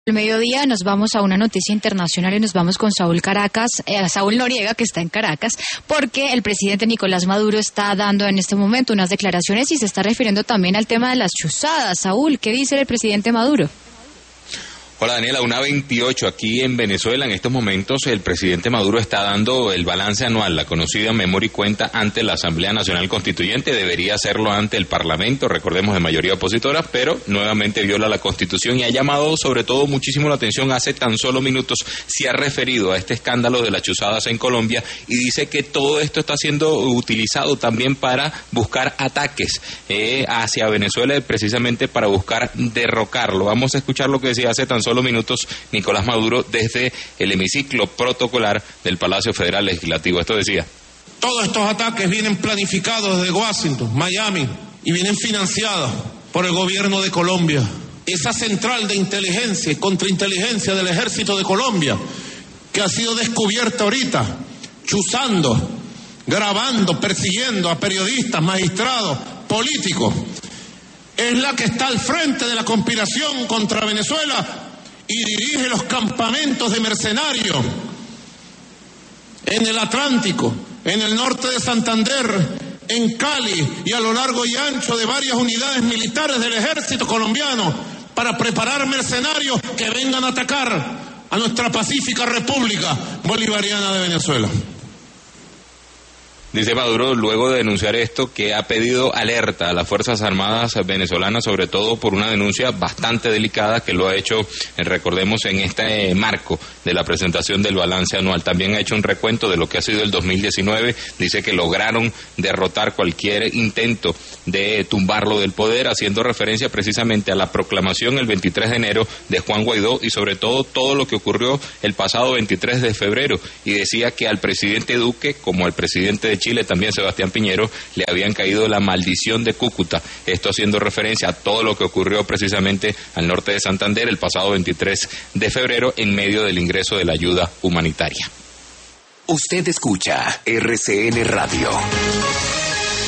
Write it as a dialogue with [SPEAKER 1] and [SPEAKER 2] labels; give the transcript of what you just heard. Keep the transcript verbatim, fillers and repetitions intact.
[SPEAKER 1] Al mediodía nos vamos a una noticia internacional y nos vamos con Saúl Caracas, eh, Saúl Noriega, que está en Caracas, porque el presidente Nicolás Maduro está dando en este momento unas declaraciones y se está refiriendo también al tema de las chuzadas. Saúl, ¿qué dice el presidente Maduro?
[SPEAKER 2] Hola Daniela, una veintiocho aquí en Venezuela. En estos momentos el presidente Maduro está dando el balance anual, la conocida memoria y cuenta ante la Asamblea Nacional Constituyente. Debería hacerlo ante el Parlamento, recordemos, de mayoría opositora, pero nuevamente viola la Constitución y ha llamado sobre todo muchísimo la atención. Hace tan solo minutos se ha referido a este escándalo de las chuzadas en Colombia y dice que todo esto está siendo utilizado también para buscar ataques eh, hacia Venezuela, precisamente para buscar derrocarlo. Vamos a escuchar lo que decía hace tan solo Solo minutos Nicolás Maduro desde el hemiciclo protocolar del Palacio Federal Legislativo. Esto decía:
[SPEAKER 3] todos estos ataques vienen planificados desde Washington, Miami, y vienen financiados por el gobierno de Colombia. Esa central de inteligencia y contrainteligencia del ejército de Colombia, que ha sido descubierta ahorita, chuzando, grabando, persiguiendo a periodistas, magistrados, políticos, es la que está al frente de la conspiración contra Venezuela y dirige los campamentos de mercenarios en el Atlántico, en el norte de Santander, en Cali y a lo largo y ancho de varias unidades militares del ejército colombiano para preparar mercenarios que vengan a atacar a nuestra pacífica República Bolivariana de Venezuela.
[SPEAKER 2] Dice Maduro, luego de denunciar esto, que ha pedido alerta a las Fuerzas Armadas venezolanas, sobre todo por una denuncia bastante delicada que lo ha hecho, recordemos, en este marco de la presentación del balance anual. También ha hecho un recuento de lo que ha sido el dos mil diecinueve. Dice que lograron derrotar cualquier intento de tumbarlo del poder, haciendo referencia precisamente a la proclamación el veintitrés de enero de Juan Guaidó y sobre todo todo lo que ocurrió el pasado veintitrés de febrero. Y decía que al presidente Duque, como al presidente de Chile, también Sebastián Piñero, le habían caído la maldición de Cúcuta. Esto haciendo referencia a todo lo que ocurrió precisamente al norte de Santander el pasado veintitrés de febrero en medio del ingreso de la ayuda humanitaria.
[SPEAKER 4] Usted escucha R C N Radio.